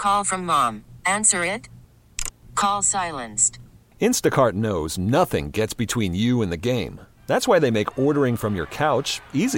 Call from mom. Answer it. Call silenced. Instacart knows nothing gets between you and the game. That's why they make ordering from your couch easy.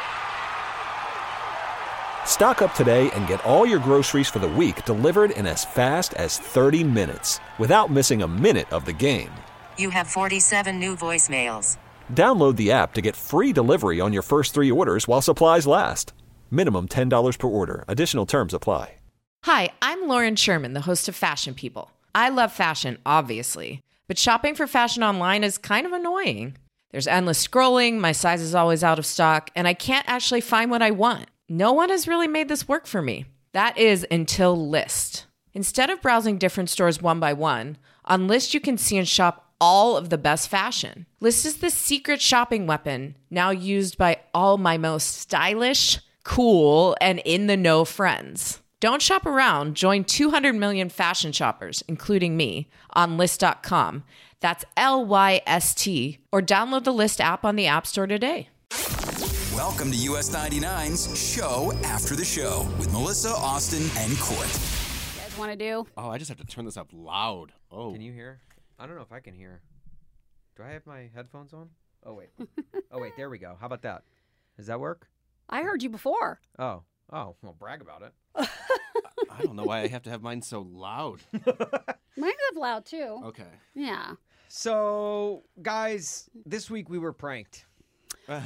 Stock up today and get all your groceries for the week delivered in as fast as 30 minutes without missing a minute of the game. You have 47 new voicemails. Download the app to get free delivery on your first 3 orders while supplies last. Minimum $10 per order. Additional terms apply. Hi, I'm Lauren Sherman, the host of Fashion People. I love fashion, obviously, but shopping for fashion online is kind of annoying. There's endless scrolling, my size is always out of stock, and I can't actually find what I want. No one has really made this work for me. That is until Lyst. Instead of browsing different stores one by one, on Lyst you can see and shop all of the best fashion. Lyst is the secret shopping weapon now used by all my most stylish, cool, and in-the-know friends. Don't shop around. Join 200 million fashion shoppers, including me, on Lyst.com. That's Lyst, or download the Lyst app on the App Store today. Welcome to US 99's Show After the Show with Melissa, Austin, and Court. You guys want to do? Oh, I just have to turn this up loud. Oh. Can you hear? I don't know if I can hear. Do I have my headphones on? Oh, wait. There we go. How about that? Does that work? I heard you before. Oh, well, brag about it. I don't know why I have to have mine so loud. Mine's up loud, too. Okay. Yeah. So, guys, this week we were pranked. And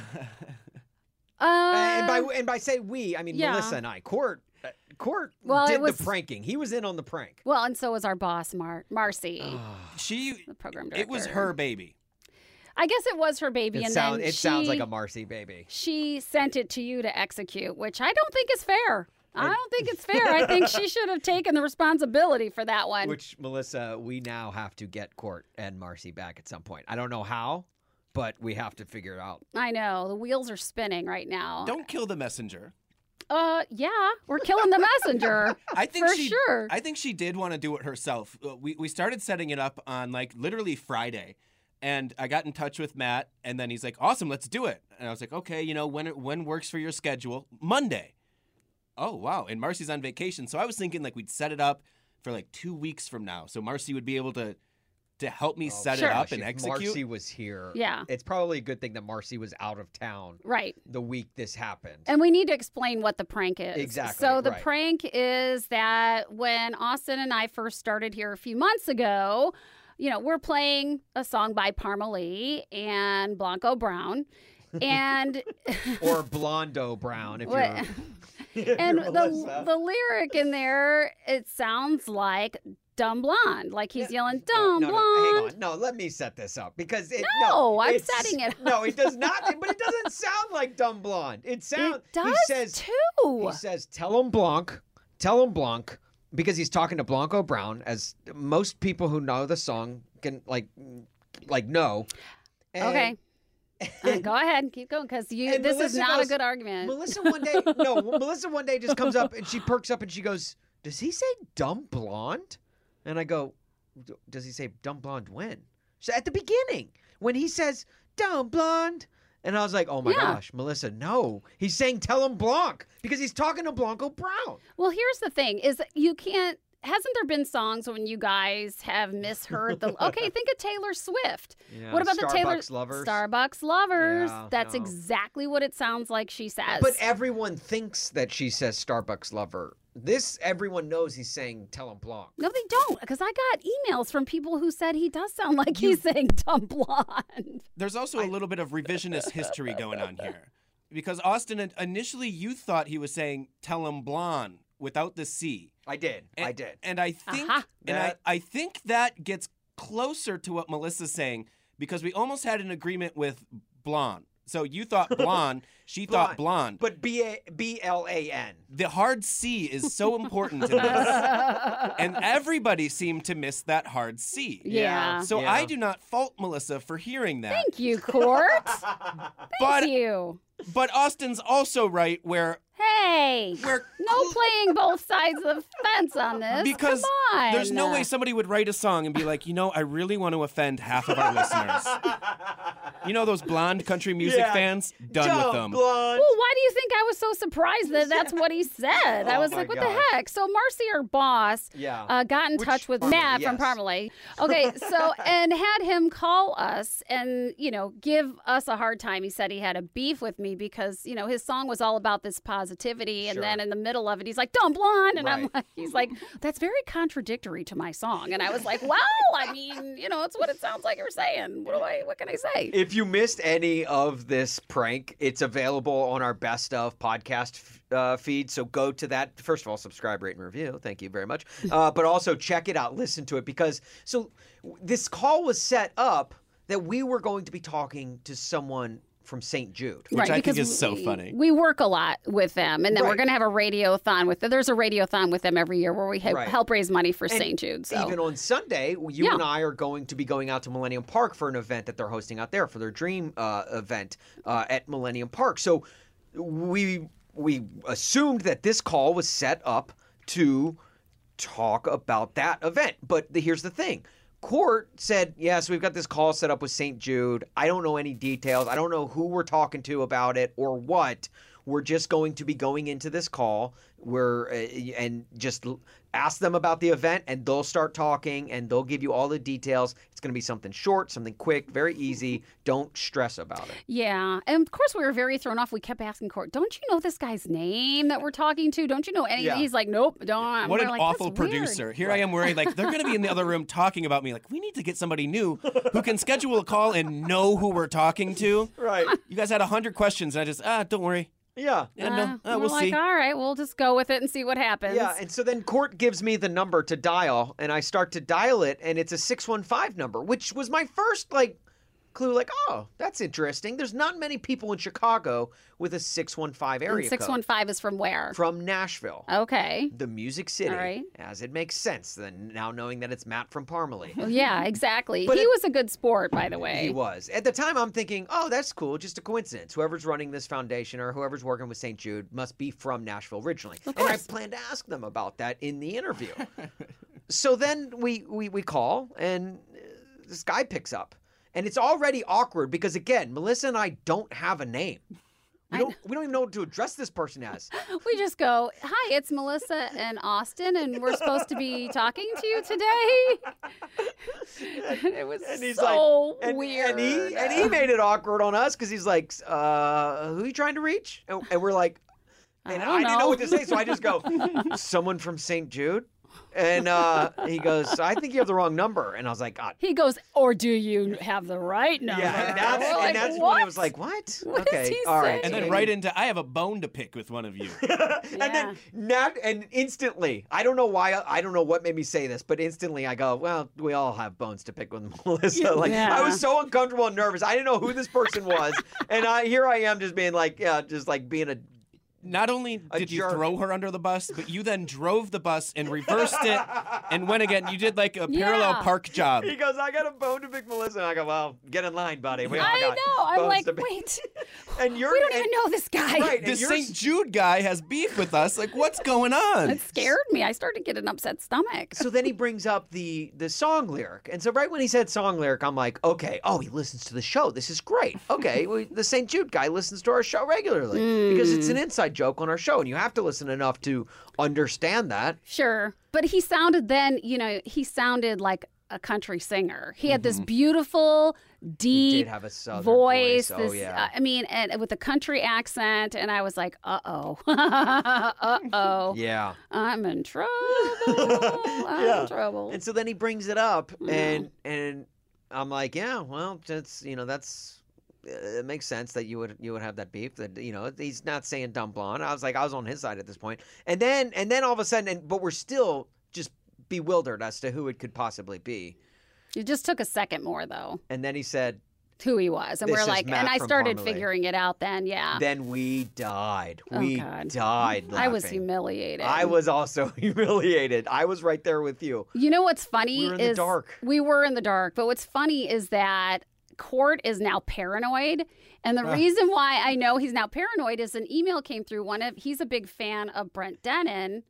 by say we, I mean yeah. Melissa and I. Court well, did the pranking. He was in on the prank. Well, and so was our boss, Marcy. The program director. It was her baby. I guess it was her baby, It sounds like a Marcy baby. She sent it to you to execute, which I don't think is fair. I don't think it's fair. I think she should have taken the responsibility for that one. Which, Melissa, we now have to get Court and Marcy back at some point. I don't know how, but we have to figure it out. I know. The wheels are spinning right now. Don't kill the messenger. Yeah, we're killing the messenger. I think sure. I think she did want to do it herself. We started setting it up on literally Friday. And I got in touch with Matt, and then he's like, awesome, let's do it. And I was like, okay, when works for your schedule? Monday. Oh, wow. And Marcy's on vacation. So I was thinking we'd set it up for 2 weeks from now. So Marcy would be able to help me set it up and execute. Marcy was here. Yeah. It's probably a good thing that Marcy was out of town. Right. The week this happened. And we need to explain what the prank is. Exactly. So the prank is that when Austin and I first started here a few months ago, we're playing a song by Parmalee and Blanco Brown. And or Blondo Brown, if you're... And the lyric in there, it sounds like dumb blonde. Like he's yelling, dumb blonde. Hang on. No, let me set this up. Because I'm setting it up. No, it does not. But it doesn't sound like dumb blonde. It does, too. He says, tell him Blanc. Because he's talking to Blanco Brown, as most people who know the song can, know. And, okay. Go ahead. Keep going, because this is not a good argument. Melissa one day just comes up and she perks up and she goes, does he say dumb blonde? And I go, does he say dumb blonde when? So at the beginning, when he says dumb blonde. And I was like, oh my gosh, Melissa, no. He's saying tell him Blanc because he's talking to Blanco Brown. Well, here's the thing is you can't, hasn't there been songs when you guys have misheard the, okay, think of Taylor Swift. Yeah, what about Starbucks Lovers? Starbucks Lovers. Yeah, That's exactly what it sounds like she says. But everyone thinks that she says Starbucks Lover. Everyone knows he's saying tell him Blanc. No, they don't, because I got emails from people who said he does sound like he's saying dumb blonde. There's also a little bit of revisionist history going on here. Because Austin, initially you thought he was saying tell him blonde without the C. I did. And I think I think that gets closer to what Melissa's saying because we almost had an agreement with blonde. So you thought blonde, she thought blonde. But B-L-A-N. The hard C is so important in this. And everybody seemed to miss that hard C. Yeah. So I do not fault Melissa for hearing that. Thank you, Court. Thank you. But Austin's also right where way. No playing both sides of the fence on this. Because Come on. there's no way somebody would write a song and be like, I really want to offend half of our listeners. You know those blonde country music fans? Done with them. Blonde. Well, why do you think I was so surprised that that's what he said? I was my like, what gosh. the heck? So Marcy, our boss, got in touch with Matt from Parmalee. Okay, so, and had him call us and, give us a hard time. He said he had a beef with me because, his song was all about this positivity. And then in the middle of it, he's like, Dumb Blonde. And I'm like, he's like, that's very contradictory to my song. And I was like, well, I mean, it's what it sounds like you're saying. What can I say? If you missed any of this prank, it's available on our Best Of podcast feed. So go to that. First of all, subscribe, rate, and review. Thank you very much. But also check it out. Listen to it because this call was set up that we were going to be talking to someone from St. Jude. Which I think is so funny. We work a lot with them, and then we're going to have a radiothon with them. There's a radiothon with them every year where we help raise money for St. Jude. So. Even on Sunday, you and I are going to be going out to Millennium Park for an event that they're hosting out there for their Dream event at Millennium Park. So we assumed that this call was set up to talk about that event. But here's the thing. Court said, yes, we've got this call set up with St. Jude. I don't know any details. I don't know who we're talking to about it or what. We're just going to be going into this call and just ask them about the event, and they'll start talking, and they'll give you all the details. It's going to be something short, something quick, very easy. Don't stress about it. Yeah. And, of course, we were very thrown off. We kept asking Court, don't you know this guy's name that we're talking to? Don't you know anything? He's like, nope, don't. What an awful producer. Here I am worried, they're going to be in the other room talking about me. Like, we need to get somebody new who can schedule a call and know who we're talking to. Right. You guys had 100 questions, and I just, don't worry. Yeah. We'll see. All right, we'll just go with it and see what happens. Yeah, and so then Court gives me the number to dial, and I start to dial it, and it's a 615 number, which was my first, clue, oh, that's interesting. There's not many people in Chicago with a 615 area code. 615 is from where? From Nashville. Okay. The Music City. All right. As it makes sense, then now knowing that it's Matt from Parmalee. Well, yeah, exactly. But he was a good sport, by the way. He was. At the time, I'm thinking, oh, that's cool, just a coincidence. Whoever's running this foundation or whoever's working with St. Jude must be from Nashville originally. Of and I course. planned to ask them about that in the interview. So then we call, and this guy picks up. And it's already awkward because, again, Melissa and I don't have a name. We don't even know what to address this person as. We just go, hi, it's Melissa and Austin, and we're supposed to be talking to you today. And it was so weird. And he made it awkward on us because he's like, who are you trying to reach? And we're like, and I didn't know what to say, so I just go, someone from St. Jude? And he goes, I think you have the wrong number. And I was like, God. He goes, or do you have the right number? Yeah, and that's when I was like, what? What okay, is he all right. saying? And then right into, I have a bone to pick with one of you. And then instantly, I don't know why, I don't know what made me say this, but instantly I go, well, we all have bones to pick with Melissa. I was so uncomfortable and nervous. I didn't know who this person was. And here I am just being being a Not only did you throw her under the bus, but you then drove the bus and reversed it and went again. You did like a parallel park job. He goes, I got a bone to pick Melissa. And I go, well, get in line, buddy. We all I got know. I'm bones like, to pick. wait. And We don't even know this guy. Right. This St. Jude guy has beef with us. Like, what's going on? It scared me. I started to get an upset stomach. So then he brings up the song lyric. And so right when he said song lyric, I'm like, okay, he listens to the show. This is great. Okay, the St. Jude guy listens to our show regularly because it's an inside joke on our show. And you have to listen enough to understand that. Sure. But he sounded like a country singer. He had this beautiful, deep He did have a southern voice. voice. Oh, yeah. And with a country accent. And I was like, uh-oh. Uh-oh. Yeah. I'm in trouble. I'm in trouble. And so then he brings it up, and I'm like, yeah, well, that's it makes sense that you would have that beef. That he's not saying dumb blonde. I was on his side at this point, and then all of a sudden, but we're still just bewildered as to who it could possibly be. It just took a second more though. And then he said who he was, and This we're is like, Matt and I from started Parmalee. figuring it out. Then, yeah. Then we died. Oh, We God. died. I was laughing. humiliated. I was also humiliated. I was right there with you. You know what's funny We were in is the dark. we were in the dark. But what's funny is that Court is now paranoid. And the reason why I know he's now paranoid is an email came through. He's a big fan of Brent Dennen.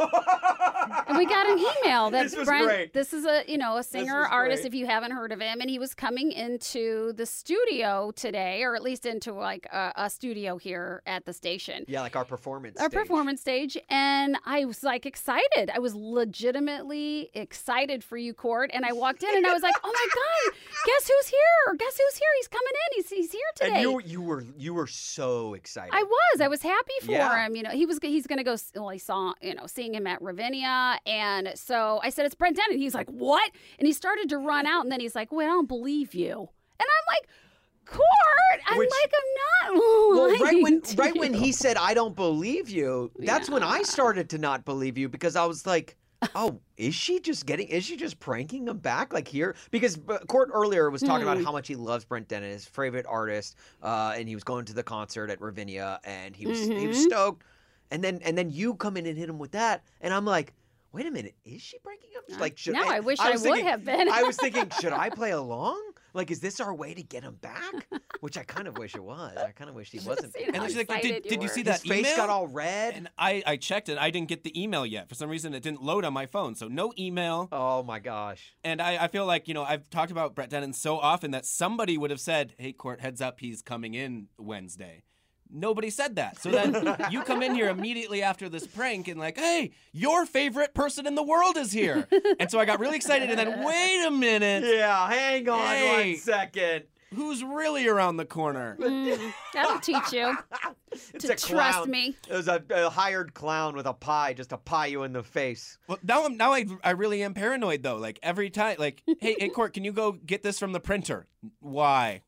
And we got an email that This was Brent, great. this is a singer was artist, great. if you haven't heard of him, and he was coming into the studio today, or at least into like a studio here at the station. Yeah, like our performance Our stage. performance stage, and I was like excited. I was legitimately excited for you, Court. And I walked in and I was like, "Oh my God, guess who's here? Guess who's here? He's coming in. He's here today." And you were so excited. I was happy for Yeah. him. He's gonna go. Well, I saw seeing him at Ravinia, and so I said, "It's Brent Dennen." He's like, "What?" And he started to run out, and then he's like, "Well, I don't believe you." And I'm like, "Court, I'm not Well, lying right to when you." he said, "I don't believe you," that's when I started to not believe you, because I was like, "Oh, is she just pranking him back like here?" Because Court earlier was talking about how much he loves Brent Dennen, his favorite artist, and he was going to the concert at Ravinia, and he was stoked. And then you come in and hit him with that, and I'm like, wait a minute, is she pranking him? Like, I wish I was would thinking- have been. I was thinking, should I play along? Like, is this our way to get him back? Which I kind of wish it was. I kind of wish he wasn't. Seen how And she's like, excited did you were. see His that face email? got all red. And I checked it. I didn't get the email yet. For some reason, it didn't load on my phone. So no email. Oh my gosh. And I feel like, I've talked about Brent Dennen so often that somebody would have said, "Hey, Court, heads up, he's coming in Wednesday." Nobody said that. So then you come in here immediately after this prank and like, "Hey, your favorite person in the world is here." And so I got really excited. And then, wait a minute. Yeah, hang on Hey. 1 second. Who's really around the corner? That'll teach you It's to a trust clown. me. It was a hired clown with a pie just to pie you in the face. Well, now I really am paranoid though. Like every time, like, hey, Court, can you go get this from the printer? Why?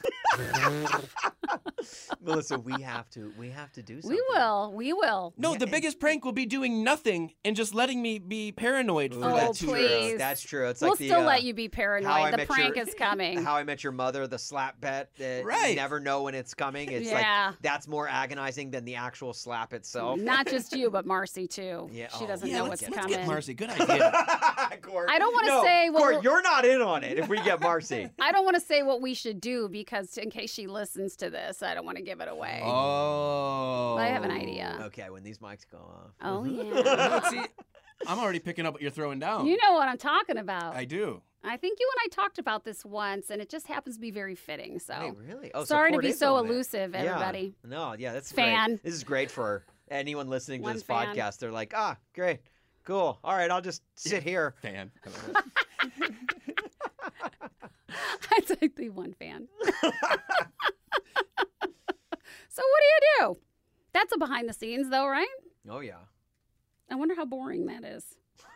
Melissa, we have to do something. We will. No, the biggest prank will be doing nothing and just letting me be paranoid for that 2 years. please. That's true. It's We'll like the still let you be How I paranoid. The Met prank Your- is coming. How I Met Your Mother, the slap bet. Right. You never know when it's coming. It's Yeah. like that's more agonizing than the actual slap itself. Not just you, but Marcy too. Yeah, She oh, doesn't yeah, know let's what's Let's coming. get Marcy. Good idea. Court. I don't wanna No, say what Court, we're- you're not in on it if we get Marcy. I don't want to say what we should do because in case she listens to this, I don't want to give it away. Oh. But I have an idea. Okay, when these mics go off. Oh yeah. See, I'm already picking up what you're throwing down. You know what I'm talking about. I do. I think you and I talked about this once, and it just happens to be very fitting. So Hey, really? Oh, sorry to Court be is so on it. elusive, everybody. Yeah. No, yeah, that's Fan. great. This is great for anyone listening to One this fan. podcast. They're like, great, cool. All right, I'll just sit here. Fan. I'd like the one fan. So what do you do? That's a behind the scenes, though, right? Oh yeah. I wonder how boring that is.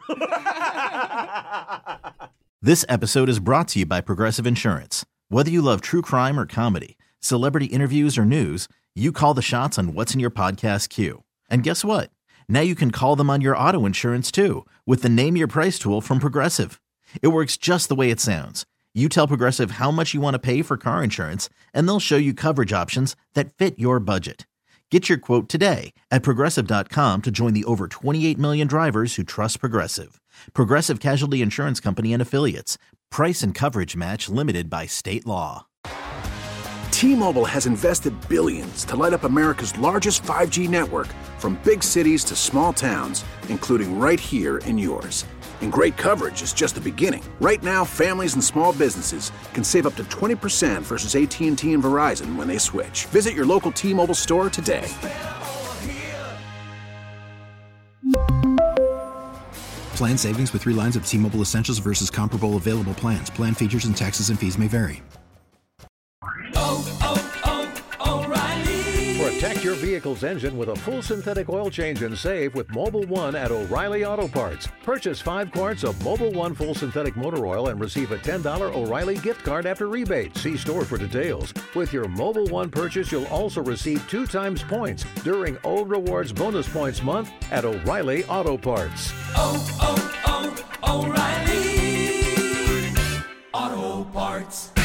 This episode is brought to you by Progressive Insurance. Whether you love true crime or comedy, celebrity interviews or news, you call the shots on what's in your podcast queue. And guess what? Now you can call them on your auto insurance too with the Name Your Price tool from Progressive. It works just the way it sounds. You tell Progressive how much you want to pay for car insurance, and they'll show you coverage options that fit your budget. Get your quote today at Progressive.com to join the over 28 million drivers who trust Progressive. Progressive Casualty Insurance Company and Affiliates. Price and coverage match limited by state law. T-Mobile has invested billions to light up America's largest 5G network, from big cities to small towns, including right here in yours. And great coverage is just the beginning. Right now, families and small businesses can save up to 20% versus AT&T and Verizon when they switch. Visit your local T-Mobile store today. Plan savings with 3 lines of T-Mobile Essentials versus comparable available plans. Plan features and taxes and fees may vary. Protect your vehicle's engine with a full synthetic oil change and save with Mobil 1 at O'Reilly Auto Parts. Purchase 5 quarts of Mobil 1 full synthetic motor oil and receive a $10 O'Reilly gift card after rebate. See store for details. With your Mobil 1 purchase, you'll also receive 2 times points during O Rewards Bonus Points Month at O'Reilly Auto Parts. O'Reilly Auto Parts.